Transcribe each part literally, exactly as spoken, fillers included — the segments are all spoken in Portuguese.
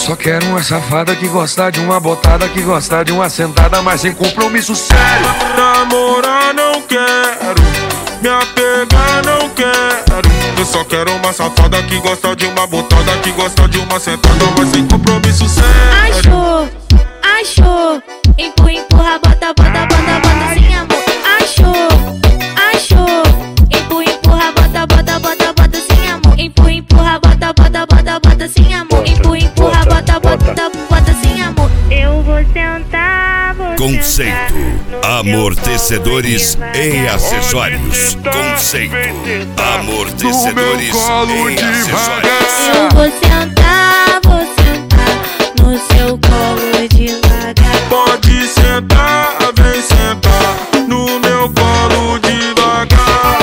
só quero uma safada que gosta de uma botada, que gosta de uma sentada, mas sem compromisso sério. Namorar não quero, me apegar não quero. Eu só quero uma safada que gosta de uma botada, que gosta de uma sentada, mas sem compromisso sério. Achou, achou, empurra, empurra, bota, bota, bota, bota sem amor. Achou, achou, empurra, empurra, bota, bota, bota, bota sem amor. Empurra, empurra, bota, bota, bota, bota sem amor. Empurra, empurra, bota, bota, bota sem amor. Eu vou sentar, vou Conceito, amortecedores e acessórios. Conceito, amortecedores e acessórios. Eu vou sentar, vou sentar no seu colo devagar. Pode sentar, vem sentar no meu colo devagar.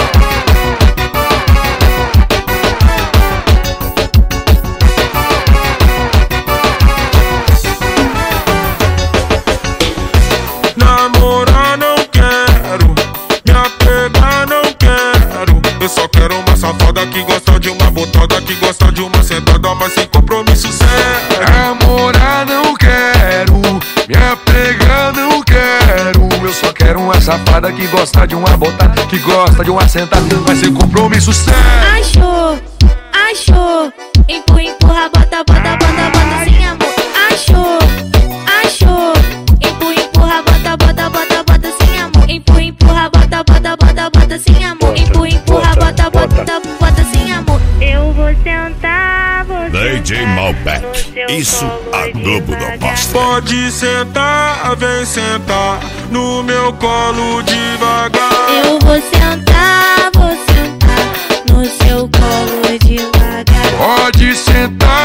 Namorar não quero, me apegar não quero. Eu só quero uma safada que gosta de uma botada, que gosta de uma sentada, mas sem compromisso sério. Namorar não quero, me apegar não quero. Eu só quero uma safada que gosta de uma botada, que gosta de uma sentada, mas sem compromisso sério. Achou, achou, empurra, empurra, bota, bota, bota, bota sem amor. Achou, achou, empurra, empurra, bota, bota, bota, bota sem amor. Empurra, empurra, bota, bota, bota, bota sem amor. Empurra, empurra, bota, bota, bota sem amor. Eu vou sentar, vou D J Malbec, isso a Globo não mostra. Pode sentar, vem sentar no meu colo devagar. Eu vou sentar, vou sentar no seu colo devagar. Pode sentar,